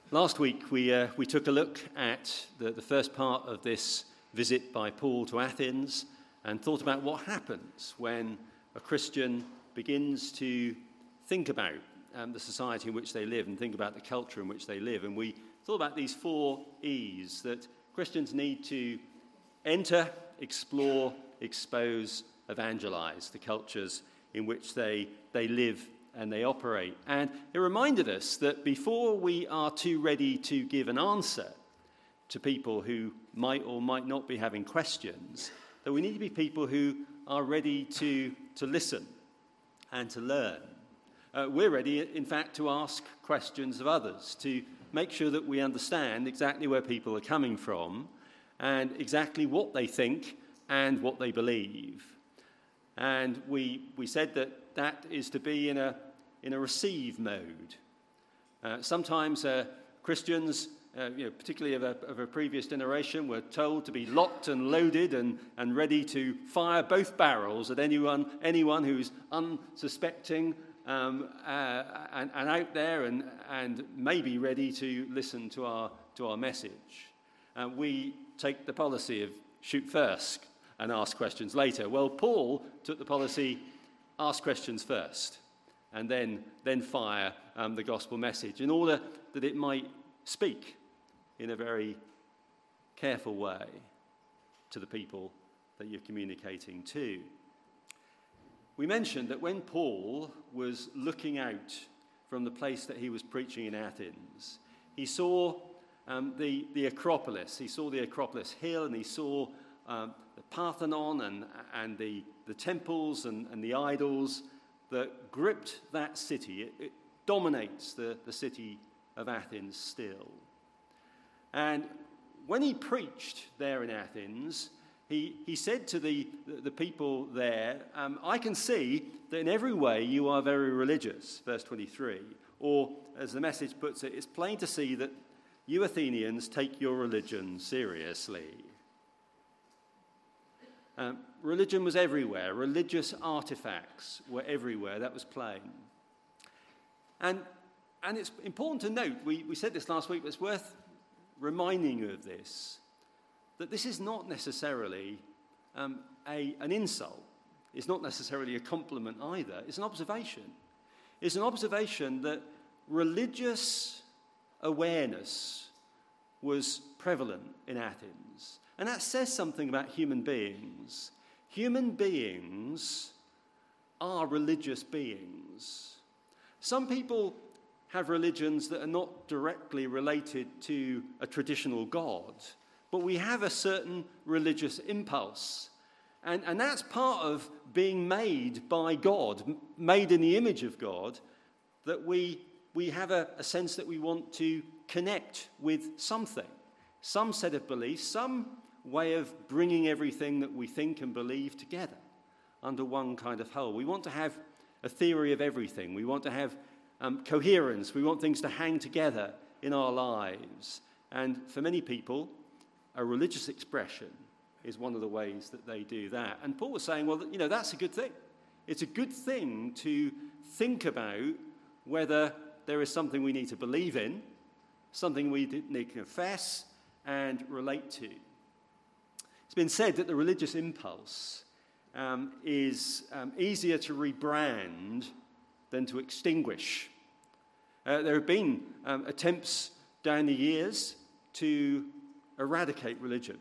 Last week we took a look at the first part of this visit by Paul to Athens and thought about what happens when a Christian begins to think about the society in which they live and think about the culture in which they live. And we thought about these 4 E's that Christians need to enter, explore, expose, evangelize the cultures in which they live and they operate. And it reminded us that before we are too ready to give an answer to people who might or might not be having questions, that we need to be people who are ready to listen and to learn. We're ready, in fact, to ask questions of others, to make sure that we understand exactly where people are coming from and exactly what they think and what they believe. And we said that is to be in a receive mode. Sometimes Christians, particularly of a previous generation, were told to be locked and loaded and ready to fire both barrels at anyone who's unsuspecting and out there and maybe ready to listen to our message. We take the policy of shoot first and ask questions later. Well, Paul took the policy, ask questions first, and then fire the gospel message in order that it might speak in a very careful way to the people that you're communicating to. We mentioned that when Paul was looking out from the place that he was preaching in Athens, he saw the Acropolis. He saw the Acropolis hill, and he saw the Parthenon and the temples and the idols that gripped that city. It dominates the city of Athens still. And when he preached there in Athens, he said to the people there, I can see that in every way you are very religious, verse 23. Or, as the Message puts it, it's plain to see that you Athenians take your religion seriously. Religion was everywhere. Religious artifacts were everywhere. That was plain. And it's important to note, we said this last week, but it's worth reminding you of this, that this is not necessarily an insult. It's not necessarily a compliment either. It's an observation. It's an observation that religious awareness was prevalent in Athens. And that says something about human beings. Human beings are religious beings. Some people have religions that are not directly related to a traditional God, but we have a certain religious impulse. And that's part of being made by God, made in the image of God, that we have a sense that we want to connect with something, some set of beliefs, some way of bringing everything that we think and believe together under one kind of whole. We want to have a theory of everything. We want to have coherence. We want things to hang together in our lives. And for many people, a religious expression is one of the ways that they do that. And Paul was saying, well, that's a good thing. It's a good thing to think about whether there is something we need to believe in, something we need to confess and relate to. It's been said that the religious impulse is easier to rebrand than to extinguish. There have been attempts down the years to eradicate religion,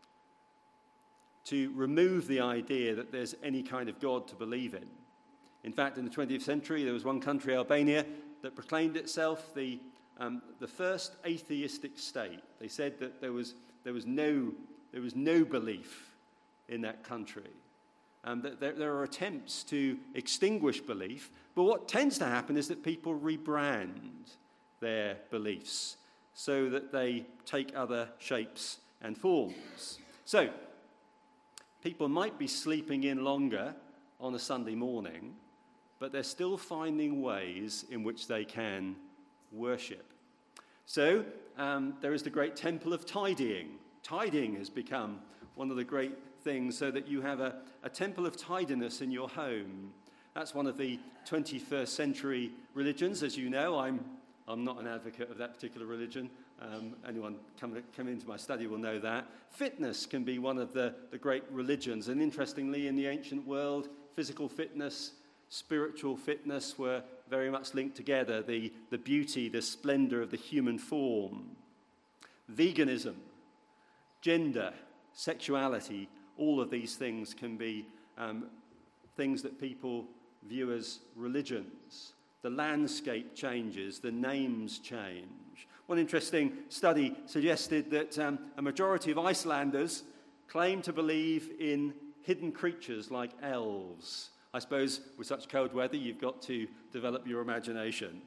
to remove the idea that there's any kind of God to believe in. In fact, in the 20th century, there was one country, Albania, that proclaimed itself the first atheistic state. They said that there was no belief in that country. There are attempts to extinguish belief, but what tends to happen is that people rebrand their beliefs so that they take other shapes and forms. So, people might be sleeping in longer on a Sunday morning, but they're still finding ways in which they can worship. So, there is the great temple of tidying. Tidying has become one of the great things, so that you have a temple of tidiness in your home. That's one of the 21st century religions. As you know, I'm I'm not an advocate of that particular religion. Anyone come into my study will know that. Fitness can be one of the great religions. And interestingly, in the ancient world, physical fitness, spiritual fitness were very much linked together. The beauty, the splendor of the human form. Veganism, gender, sexuality, all of these things can be things that people view as religions. The landscape changes, the names change. One interesting study suggested that a majority of Icelanders claim to believe in hidden creatures like elves. I suppose with such cold weather, you've got to develop your imagination.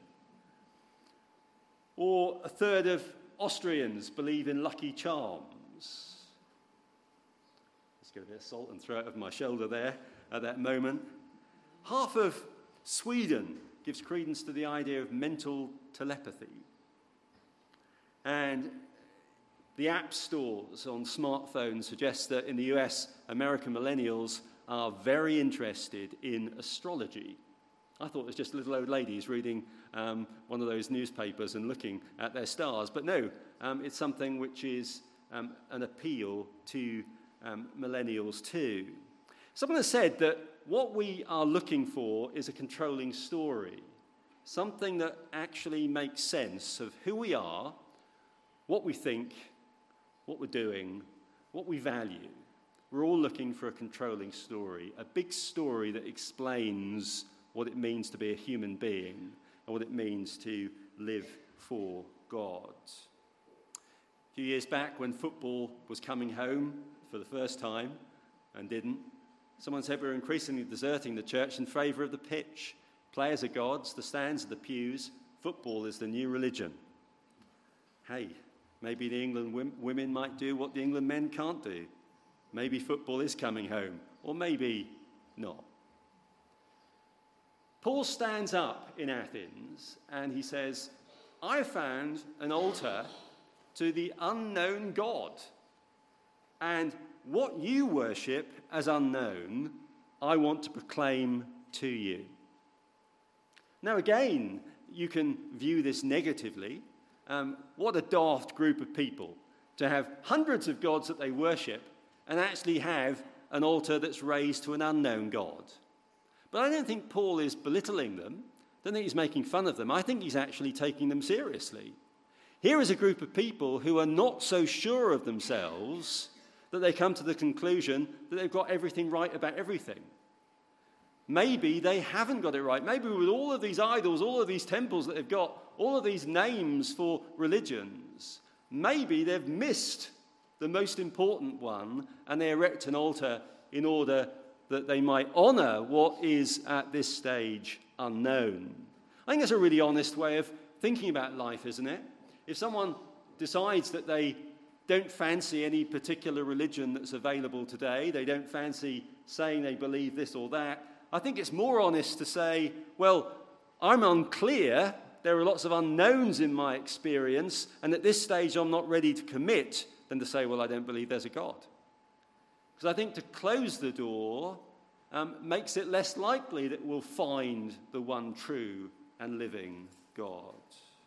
Or a third of Austrians believe in lucky charms. Let's get a bit of salt and throw it over my shoulder there at that moment. Half of Sweden gives credence to the idea of mental telepathy. And the app stores on smartphones suggest that in the US, American millennials are very interested in astrology. I thought it was just little old ladies reading one of those newspapers and looking at their stars. But no, it's something which is an appeal to millennials too. Someone has said that what we are looking for is a controlling story, something that actually makes sense of who we are, what we think, what we're doing, what we value. We're all looking for a controlling story, a big story that explains what it means to be a human being and what it means to live for God. A few years back when football was coming home for the first time and didn't, someone said we're increasingly deserting the church in favour of the pitch. Players are gods, the stands are the pews, football is the new religion. Hey, maybe the England women might do what the England men can't do. Maybe football is coming home, or maybe not. Paul stands up in Athens and he says, I found an altar to the unknown God. And what you worship as unknown, I want to proclaim to you. Now again, you can view this negatively. What a daft group of people to have hundreds of gods that they worship and actually have an altar that's raised to an unknown God. But I don't think Paul is belittling them. I don't think he's making fun of them. I think he's actually taking them seriously. Here is a group of people who are not so sure of themselves that they come to the conclusion that they've got everything right about everything. Maybe they haven't got it right. Maybe with all of these idols, all of these temples that they've got, all of these names for religions, maybe they've missed the most important one and they erect an altar in order that they might honour what is at this stage unknown. I think that's a really honest way of thinking about life, isn't it? If someone decides that they don't fancy any particular religion that's available today, they don't fancy saying they believe this or that, I think it's more honest to say, well, I'm unclear, there are lots of unknowns in my experience, and at this stage I'm not ready to commit, than to say, well, I don't believe there's a God. Because I think to close the door makes it less likely that we'll find the one true and living God.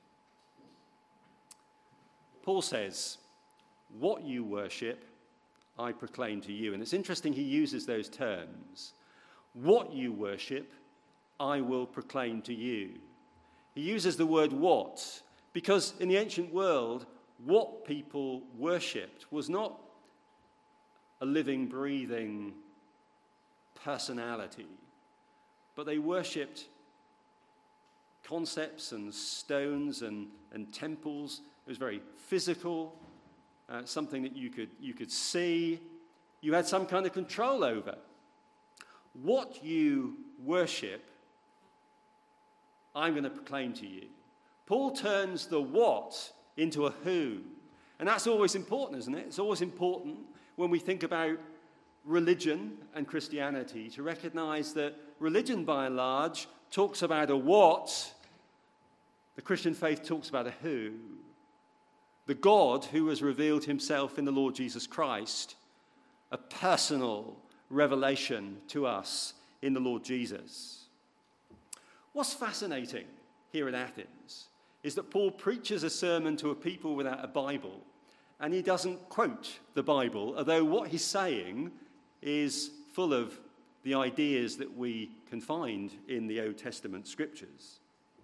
Paul says, what you worship, I proclaim to you. And it's interesting he uses those terms. What you worship, I will proclaim to you. He uses the word what, because in the ancient world, what people worshipped was not a living, breathing personality, but they worshipped concepts and stones and temples. It was very physical, something that you could see. You had some kind of control over. What you worship, I'm going to proclaim to you. Paul turns the what into a who. And that's always important, isn't it? It's always important when we think about religion and Christianity to recognize that religion, by and large, talks about a what. The Christian faith talks about a who. The God who has revealed himself in the Lord Jesus Christ. A personal revelation to us in the Lord Jesus. What's fascinating here in Athens is that Paul preaches a sermon to a people without a Bible, and he doesn't quote the Bible, although what he's saying is full of the ideas that we can find in the Old Testament scriptures.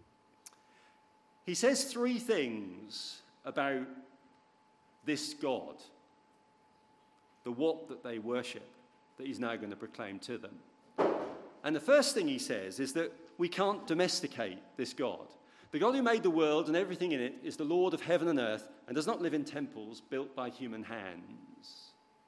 He says three things about this God, the what that they worship, that he's now going to proclaim to them. And the first thing he says is that we can't domesticate this God. The God who made the world and everything in it is the Lord of heaven and earth and does not live in temples built by human hands.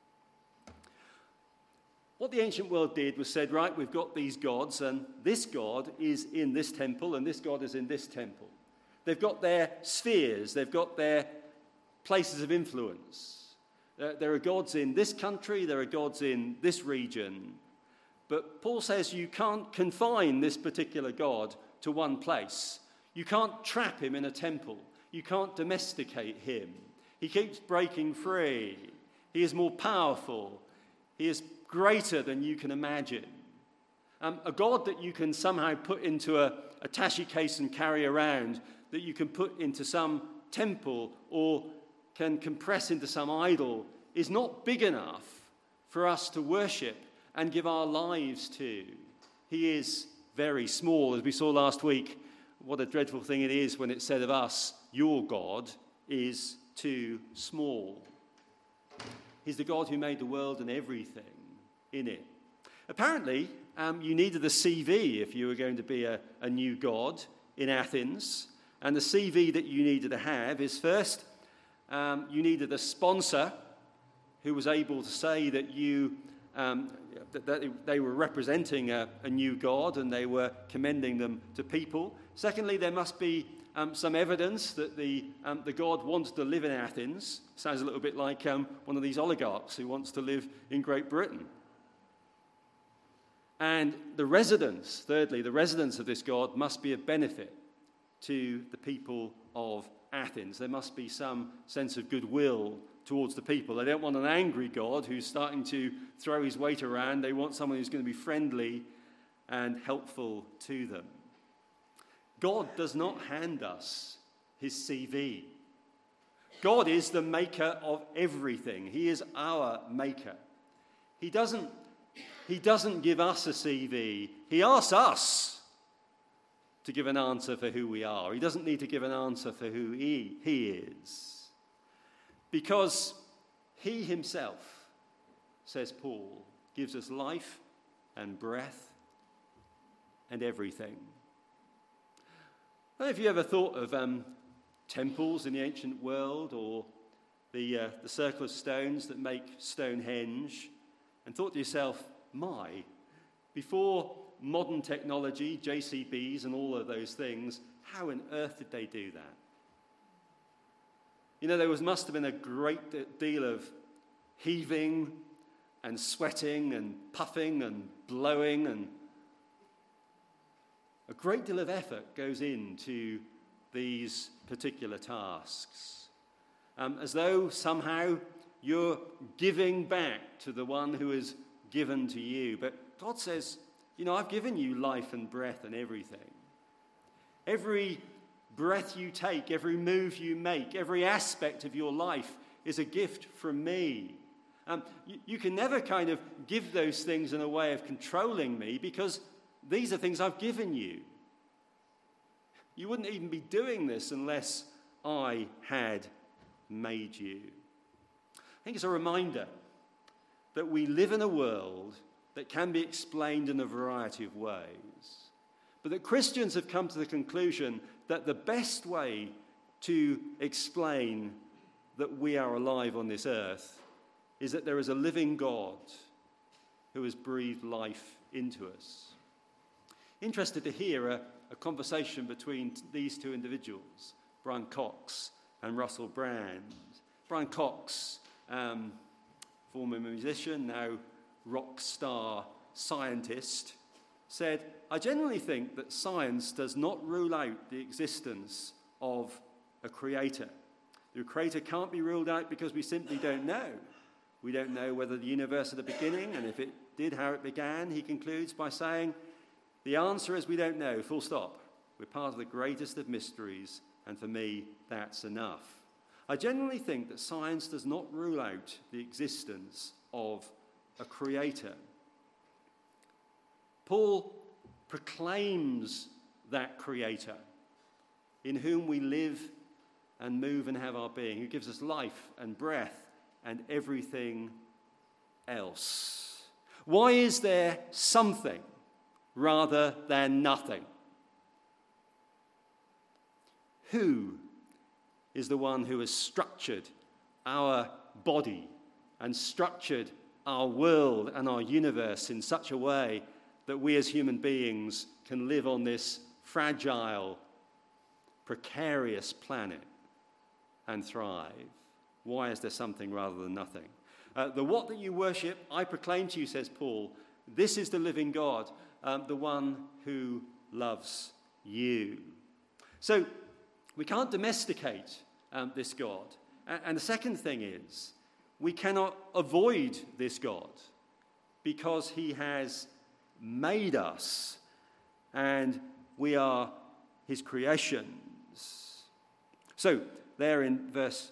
What the ancient world did was said, right, we've got these gods, and this God is in this temple, and this God is in this temple. They've got their spheres, they've got their places of influence. There are gods in this country, there are gods in this region. But Paul says you can't confine this particular God to one place. You can't trap him in a temple. You can't domesticate him. He keeps breaking free. He is more powerful. He is greater than you can imagine. A God that you can somehow put into a attaché case and carry around, that you can put into some temple or can compress into some idol, is not big enough for us to worship and give our lives to. He is very small. As we saw last week, what a dreadful thing it is when it's said of us, your God is too small. He's the God who made the world and everything in it. Apparently, you needed a CV if you were going to be a new god in Athens. And the CV that you needed to have is first, you needed a sponsor who was able to say that that they were representing a new god and they were commending them to people. Secondly, there must be some evidence that the god wanted to live in Athens. Sounds a little bit like one of these oligarchs who wants to live in Great Britain. And thirdly, the residence of this god must be of benefit to the people of Athens. There must be some sense of goodwill towards the people. They don't want an angry God who's starting to throw his weight around. They want someone who's going to be friendly and helpful to them. God does not hand us his CV. God is the maker of everything. He is our maker. He doesn't give us a CV. He asks us to give an answer for who we are. He doesn't need to give an answer for who he is. Because he himself, says Paul, gives us life and breath and everything. I don't know if you ever thought of temples in the ancient world or the circle of stones that make Stonehenge and thought to yourself, before modern technology, JCBs and all of those things, how on earth did they do that? You know, there must have been a great deal of heaving and sweating and puffing and blowing, and a great deal of effort goes into these particular tasks. As though somehow you're giving back to the one who has given to you. But God says, I've given you life and breath and everything. Every breath you take, every move you make, every aspect of your life is a gift from me. You can never kind of give those things in a way of controlling me, because these are things I've given you. You wouldn't even be doing this unless I had made you. I think it's a reminder that we live in a world that can be explained in a variety of ways, but that Christians have come to the conclusion that the best way to explain that we are alive on this earth is that there is a living God who has breathed life into us. Interested to hear a conversation between these two individuals, Brian Cox and Russell Brand. Brian Cox, former musician, now rock star scientist, said, "I generally think that science does not rule out the existence of a creator. The creator can't be ruled out because we simply don't know. We don't know whether the universe had a beginning, and if it did, how it began." He concludes by saying, "The answer is we don't know, full stop. We're part of the greatest of mysteries and for me, that's enough. I genuinely think that science does not rule out the existence of a creator. Paul proclaims that creator in whom we live and move and have our being, who gives us life and breath and everything else. Why is there something rather than nothing? Who is the one who has structured our body and structured our world and our universe in such a way that we as human beings can live on this fragile, precarious planet and thrive? Why is there something rather than nothing? The what that you worship, I proclaim to you, says Paul, this is the living God, the one who loves you. So we can't domesticate this God. And the second thing is, we cannot avoid this God because he has made us and we are his creations. So there in verse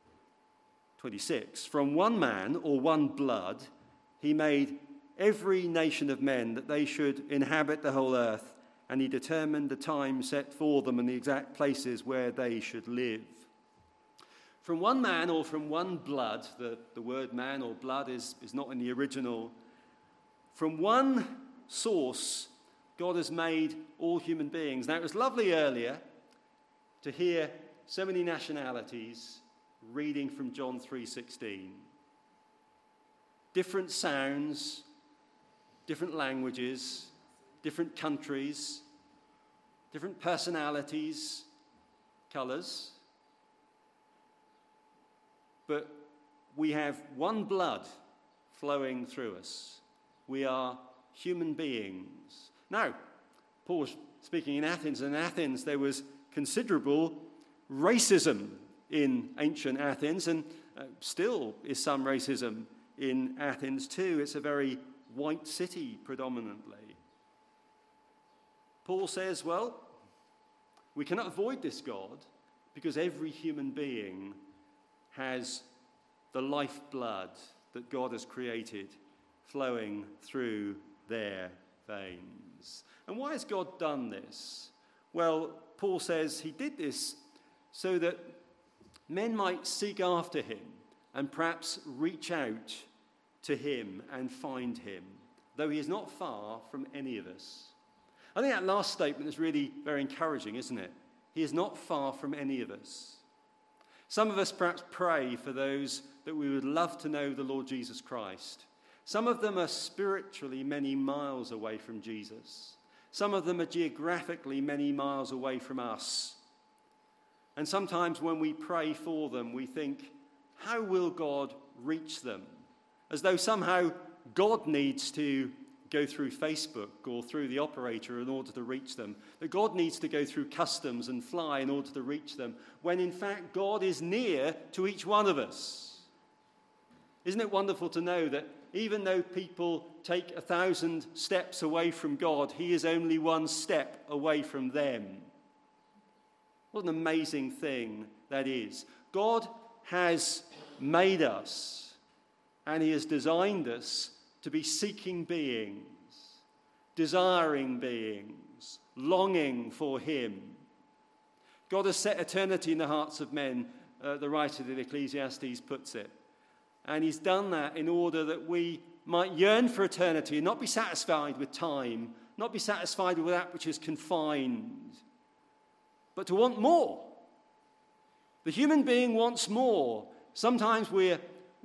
26, from one man or one blood, he made every nation of men that they should inhabit the whole earth, and he determined the time set for them and the exact places where they should live. From one man or from one blood, the word man or blood is not in the original. From one source, God has made all human beings. Now, it was lovely earlier to hear so many nationalities reading from John 3:16. Different sounds, different languages, different countries, different personalities, colours. But we have one blood flowing through us. We are human beings. Now, Paul was speaking in Athens, and in Athens there was considerable racism in ancient Athens, and still is some racism in Athens too. It's a very white city predominantly. Paul says, well, we cannot avoid this God because every human being has the lifeblood that God has created flowing through their veins. And why has God done this? Well, Paul says he did this so that men might seek after him and perhaps reach out to him and find him, though he is not far from any of us. I think that last statement is really very encouraging, isn't it? He is not far from any of us. Some of us perhaps pray for those that we would love to know the Lord Jesus Christ. Some of them are spiritually many miles away from Jesus. Some of them are geographically many miles away from us. And sometimes when we pray for them, we think, how will God reach them? As though somehow God needs to go through Facebook or through the operator in order to reach them. That God needs to go through customs and fly in order to reach them, when in fact God is near to each one of us. Isn't it wonderful to know that even though people take 1,000 steps away from God, he is only one step away from them? What an amazing thing that is. God has made us, and he has designed us to be seeking beings, desiring beings, longing for him. God has set eternity in the hearts of men, the writer of Ecclesiastes puts it. And he's done that in order that we might yearn for eternity and not be satisfied with time, not be satisfied with that which is confined, but to want more. The human being wants more. Sometimes we're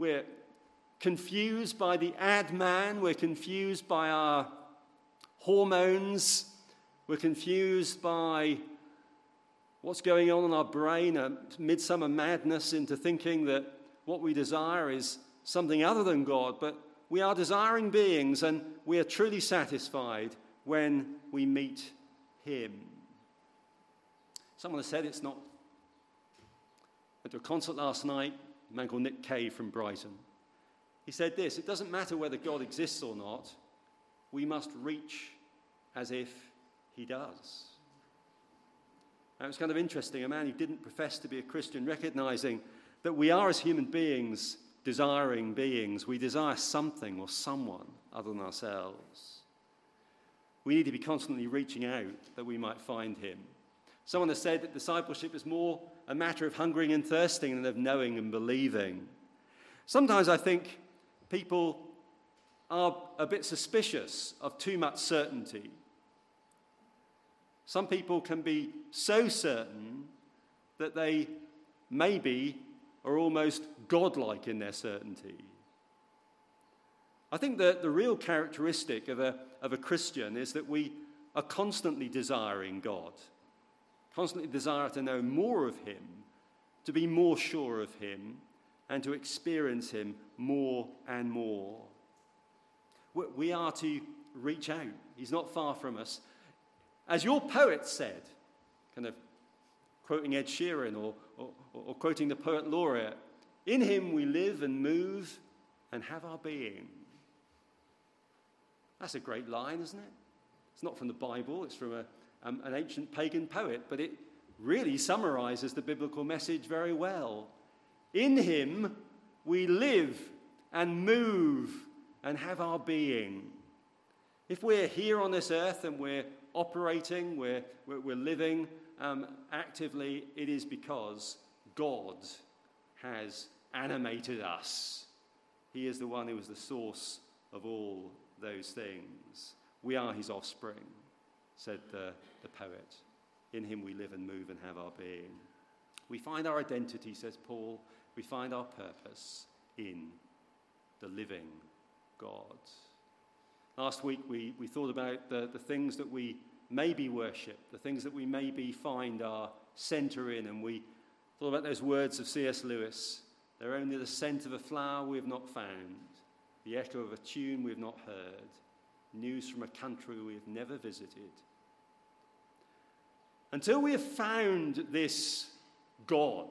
confused by the ad man, we're confused by our hormones, we're confused by what's going on in our brain, a midsummer madness into thinking that what we desire is something other than God, but we are desiring beings, and we are truly satisfied when we meet him. Someone has said it's not. I went to a concert last night, a man called Nick Cave from Brighton. He said this: it doesn't matter whether God exists or not, we must reach as if he does. And it was kind of interesting, a man who didn't profess to be a Christian, recognizing that we are, as human beings, desiring beings. We desire something or someone other than ourselves. We need to be constantly reaching out that we might find him. Someone has said that discipleship is more a matter of hungering and thirsting than of knowing and believing. Sometimes I think people are a bit suspicious of too much certainty. Some people can be so certain that they maybe are almost godlike in their certainty. I think that the real characteristic of a Christian is that we are constantly desiring God, constantly desire to know more of him, to be more sure of him, and to experience him more and more. We are to reach out. He's not far from us. As your poet said, kind of quoting Ed Sheeran or quoting the poet laureate, in him we live and move and have our being. That's a great line, isn't it? It's not from the Bible, it's from an ancient pagan poet, but it really summarizes the biblical message very well. In him we live and move and have our being. If we're here on this earth and we're operating, we're living actively, it is because God has animated us. He is the one who is the source of all those things. We are his offspring, said the poet. In him we live and move and have our being. We find our identity, says Paul. We find our purpose in the living God. Last week we thought about the things that we maybe worship, the things that we maybe find our centre in, and we thought about those words of C.S. Lewis. They're only the scent of a flower we have not found, the echo of a tune we have not heard, news from a country we have never visited. Until we have found this God,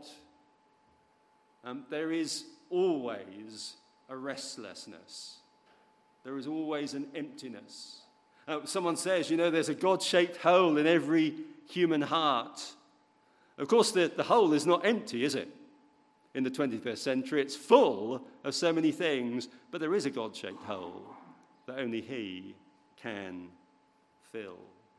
there is always a restlessness. There is always an emptiness. Someone says, there's a God-shaped hole in every human heart. Of course, the hole is not empty, is it? In the 21st century, it's full of so many things, but there is a God-shaped hole that only he can fill.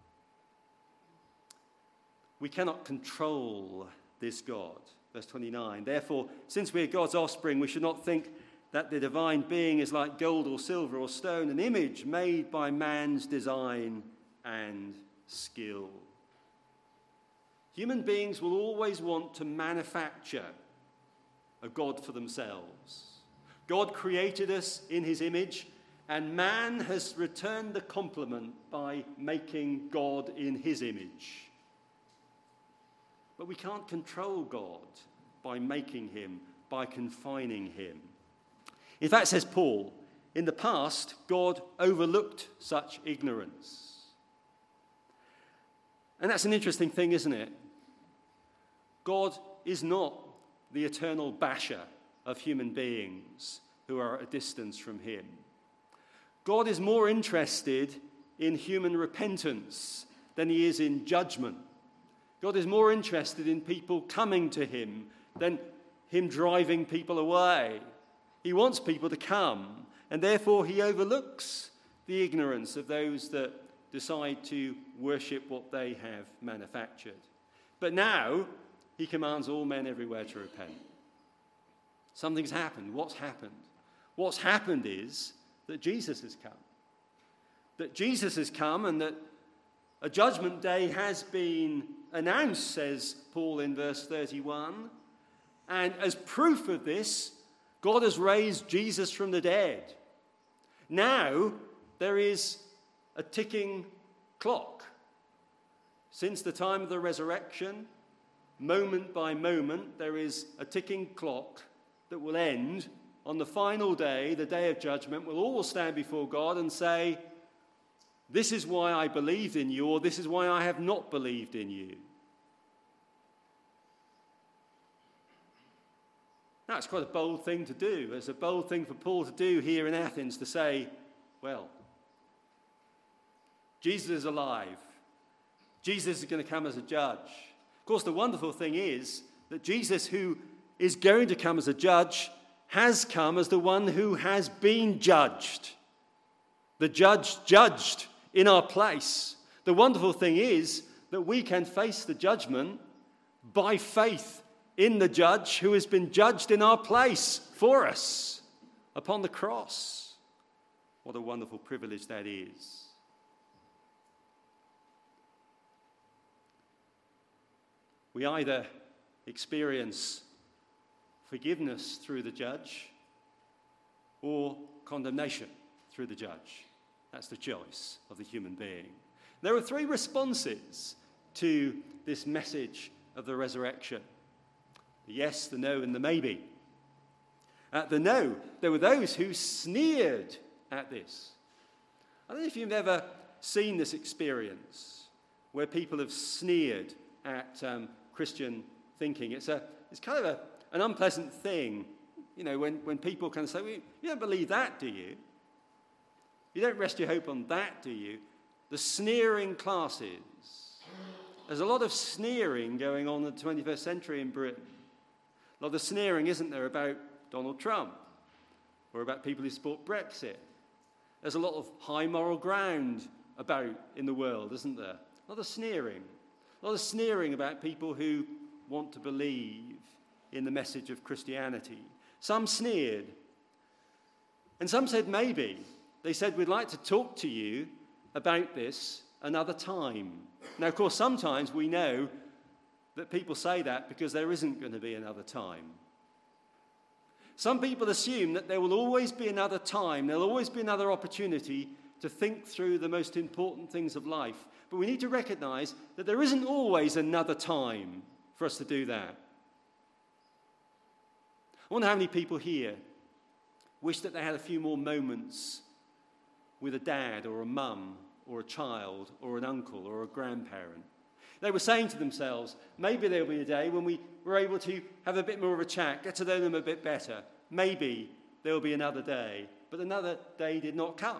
We cannot control this God. Verse 29, therefore, since we are God's offspring, we should not think that the divine being is like gold or silver or stone, an image made by man's design and skill. Human beings will always want to manufacture a God for themselves. God created us in his image, and man has returned the compliment by making God in his image. But we can't control God by making him, by confining him. In fact, says Paul, in the past, God overlooked such ignorance. And that's an interesting thing, isn't it? God is not the eternal basher of human beings who are at a distance from him. God is more interested in human repentance than he is in judgment. God is more interested in people coming to him than him driving people away. He wants people to come, and therefore he overlooks the ignorance of those that decide to worship what they have manufactured. But now he commands all men everywhere to repent. Something's happened. What's happened? What's happened is that Jesus has come. That Jesus has come and that a judgment day has been announced, says Paul in verse 31. And as proof of this, God has raised Jesus from the dead. Now there is a ticking clock. Since the time of the resurrection, moment by moment, there is a ticking clock that will end on the final day, the day of judgment. We'll all stand before God and say, this is why I believed in you, or this is why I have not believed in you. Now, it's quite a bold thing to do. It's a bold thing for Paul to do here in Athens, to say, well, Jesus is alive. Jesus is going to come as a judge. Of course, the wonderful thing is that Jesus, who is going to come as a judge, has come as the one who has been judged. The judge judged in our place. The wonderful thing is that we can face the judgment by faith in the judge who has been judged in our place for us upon the cross. What a wonderful privilege that is. We either experience forgiveness through the judge or condemnation through the judge. That's the choice of the human being. There are three responses to this message of the resurrection: the yes, the no, and the maybe. At the no, there were those who sneered at this. I don't know if you've ever seen this experience where people have sneered at Christian thinking. It's kind of an unpleasant thing, when people kind of say, well, you don't believe that, do you? You don't rest your hope on that, do you? The sneering classes. There's a lot of sneering going on in the 21st century in Britain. A lot of sneering, isn't there, about Donald Trump or about people who support Brexit. There's a lot of high moral ground about in the world, isn't there? A lot of sneering. A lot of sneering about people who want to believe in the message of Christianity. Some sneered. And some said maybe. They said, we'd like to talk to you about this another time. Now, of course, sometimes we know that people say that because there isn't going to be another time. Some people assume that there will always be another time, there'll always be another opportunity to think through the most important things of life. But we need to recognize that there isn't always another time for us to do that. I wonder how many people here wish that they had a few more moments with a dad or a mum or a child or an uncle or a grandparent. They were saying to themselves, maybe there'll be a day when we were able to have a bit more of a chat, get to know them a bit better. Maybe there'll be another day. But another day did not come.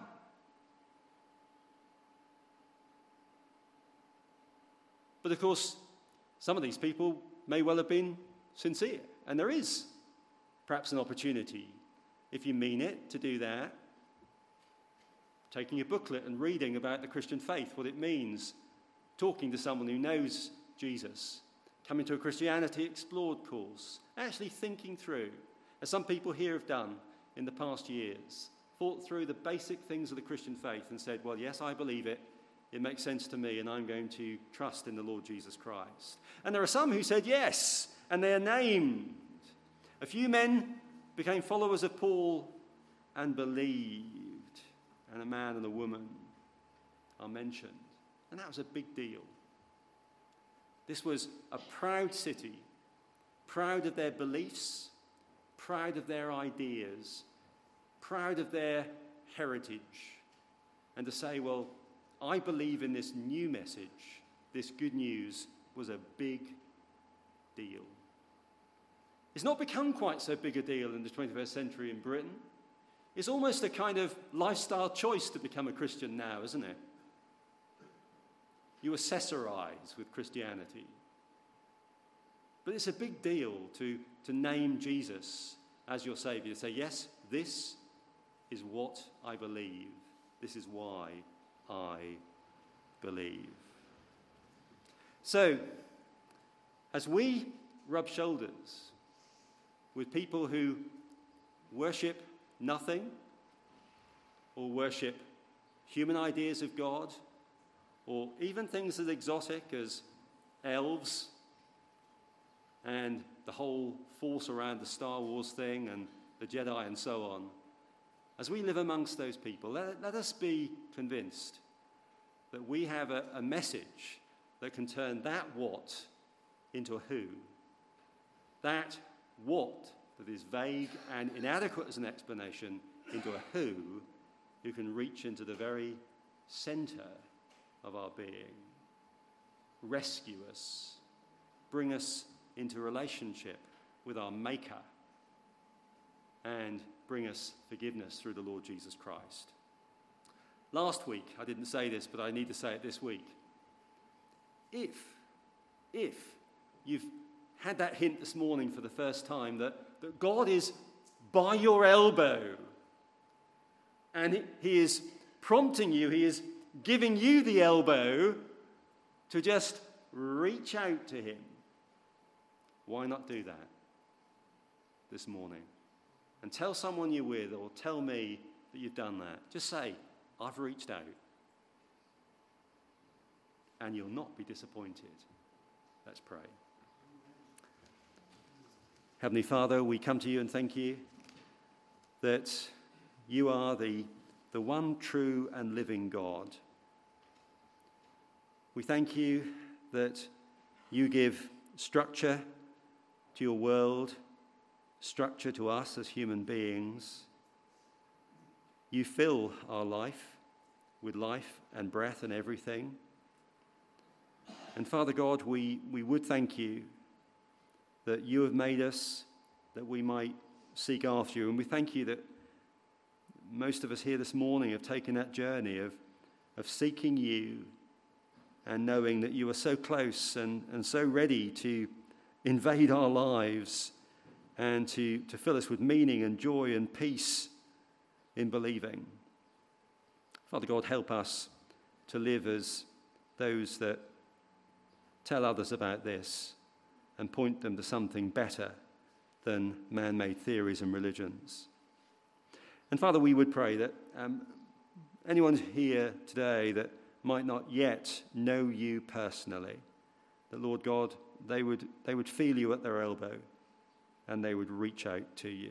But of course, some of these people may well have been sincere. And there is perhaps an opportunity, if you mean it, to do that. Taking a booklet and reading about the Christian faith, what it means, talking to someone who knows Jesus, coming to a Christianity Explored course, actually thinking through, as some people here have done in the past years, thought through the basic things of the Christian faith and said, well, yes, I believe it. It makes sense to me, and I'm going to trust in the Lord Jesus Christ. And there are some who said yes, and they are named. A few men became followers of Paul and believed, and a man and a woman are mentioned. And that was a big deal. This was a proud city, proud of their beliefs, proud of their ideas, proud of their heritage, and to say, well, I believe in this new message, this good news was a big deal. It's not become quite so big a deal in the 21st century in Britain. It's almost a kind of lifestyle choice to become a Christian now, isn't it? You accessorize with Christianity. But it's a big deal to name Jesus as your Saviour. To say, yes, this is what I believe. This is why I believe. So, as we rub shoulders with people who worship nothing or worship human ideas of God, or even things as exotic as elves and the whole force around the Star Wars thing and the Jedi and so on, as we live amongst those people, let us be convinced that we have a message that can turn that what into a who. That what that is vague and inadequate as an explanation into a who can reach into the very center of our being, rescue us, bring us into relationship with our Maker, and bring us forgiveness through the Lord Jesus Christ. Last week, I didn't say this, but I need to say it this week. If you've had that hint this morning for the first time that God is by your elbow. And he is prompting you, he is giving you the elbow to just reach out to him. Why not do that this morning? And tell someone you're with, or tell me that you've done that. Just say, I've reached out. And you'll not be disappointed. Let's pray. Heavenly Father, we come to you and thank you that you are the one true and living God. We thank you that you give structure to your world, structure to us as human beings. You fill our life with life and breath and everything. And Father God, we would thank you that you have made us that we might seek after you. And we thank you that most of us here this morning have taken that journey of seeking you and knowing that you are so close and so ready to invade our lives and to fill us with meaning and joy and peace in believing. Father God, help us to live as those that tell others about this and point them to something better than man-made theories and religions. And Father, we would pray that anyone here today that might not yet know you personally, that Lord God, they would feel you at their elbow and they would reach out to you.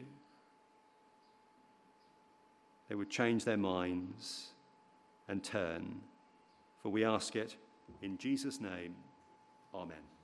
They would change their minds and turn. For we ask it in Jesus' name. Amen.